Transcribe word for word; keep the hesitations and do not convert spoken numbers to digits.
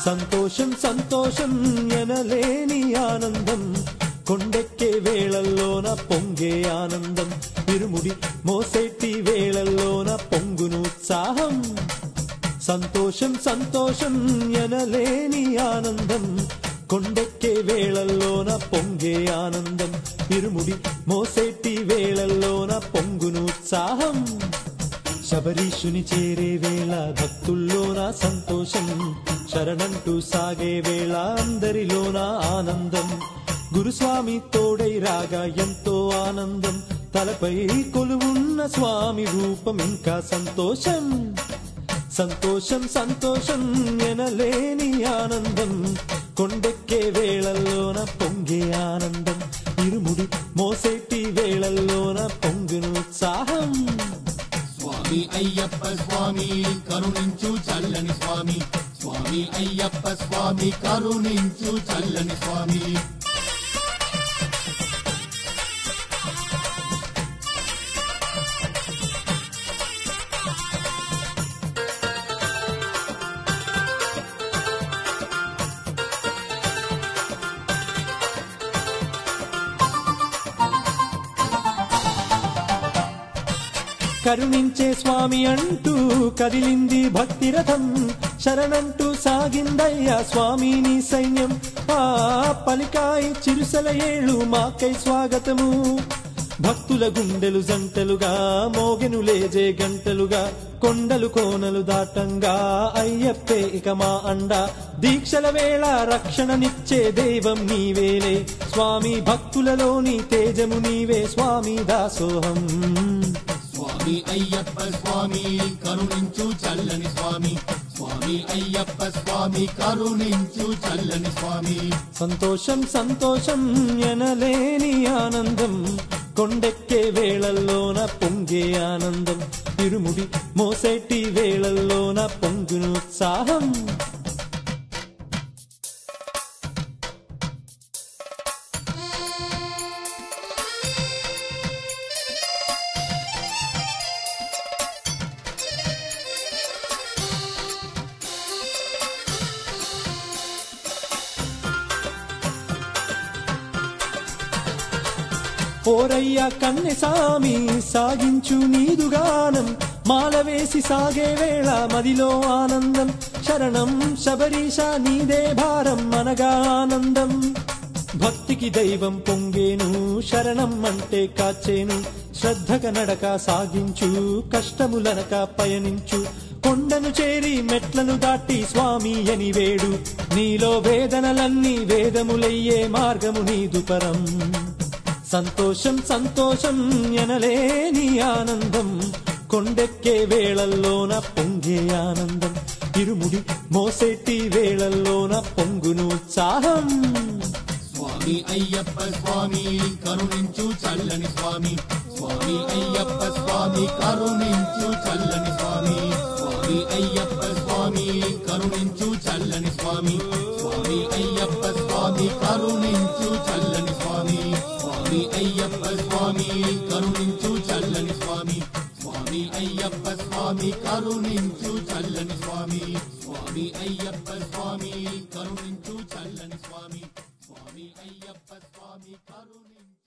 సంతోషం సంతోషం ఎనలేని ఆనందం కొండెక్కే వేళల్లోన పొంగే ఆనందం ఇరుముడి మోసేటి వేళల్లోన పొంగును ఉత్సాహం సంతోషం సంతోషం ఎనలేని ఆనందం కొండెక్కే వేళల్లోన పొంగే ఆనందం ఇరుముడి మోసేటి వేళల్లోన పొంగును ఉత్సాహం శబరీషుని చేరే వేళ భక్తుల్లోన సంతోషం శరణంటూ సాగే వేళ అందరిలోన ఆనందం గురుస్వామి తోడై రాగా ఎంతో ఆనందం తలపై కొలువున్న స్వామి రూపం ఇంకా సంతోషం సంతోషం సంతోషం ఎనలేని ఆనందం కొండెక్కే వేళల్లోన పొంగే ఆనందం ఇరుముడి మోసేటి వేళల్లోన పొంగును ఉత్సాహం స్వామి అయ్యప్ప స్వామి కరుణించు చల్లని స్వామి స్వామి అయ్యప్ప స్వామి కరుణించు చల్లని స్వామి కరుణించే స్వామి అంటూ కదిలింది భక్తి రథం శరణంటూ సాగిందయ్యా స్వామిని సైన్యం ఆ పలికాయి చిరుసల ఏళ్ళు మాకై స్వాగతము భక్తుల గుండెలు జంటలుగా మోగెను లేజే గంటలుగా కొండలు కోనలు దాటంగా అయ్యప్పే ఇక మా అండ దీక్షల వేళ రక్షణనిచ్చే దైవం నీవేలే స్వామి భక్తులలోని తేజము నీవే స్వామి దాసోహం స్వామి అయ్యప్ప స్వామి కరుణించు చల్లని స్వామి స్వామి అయ్యప్ప స్వామి కరుణించు చల్లని స్వామి సంతోషం సంతోషం ఎనలేని ఆనందం కొండెక్కే వేళల్లోన పొంగే ఆనందం ఇరుముడి మోసేటి వేళల్లోన పొంగును ఉత్సాహం ఓరయ్యా కన్నెసామి సాగించు నీదుగానం మాలవేసి సాగే వేళ మదిలో ఆనందం శరణం శబరీష నీదే భారం అనగా ఆనందం భక్తికి దైవం పొంగేను శరణం అంటే కాచేను శ్రద్ధక నడక సాగించు కష్టములనక పయనించు కొండను చేరి మెట్లను దాటి స్వామి అని వేడు నీలో వేదనలన్నీ వేదములయ్యే మార్గము నీదు పరం సంతోషం సంతోషం ఎనలేని ఆనందం కొండెక్కే వేళల్లోన పొంగే ఆనందం ఇరుముడి మోసేటి వేళల్లోన పొంగును ఉత్సాహం స్వామి అయ్యప్ప స్వామి కరుణించు చల్లని స్వామి స్వామి అయ్యప్ప స్వామి కరుణించు చల్లని స్వామి స్వామి అయ్యప్ప స్వామి కరుణించు చల్లని స్వామి స్వామి అయ్యప్ప స్వామి కరుణించు చల్లని స్వామి స్వామి అయ్యప్ప స్వామి కరుణించు చల్లని స్వామి స్వామి అయ్యప్ప స్వామి కరుణించు చల్లని స్వామి స్వామి అయ్యప్ప స్వామి కరుణించు చల్లని స్వామి స్వామి అయ్యప్ప స్వామి కరుణించు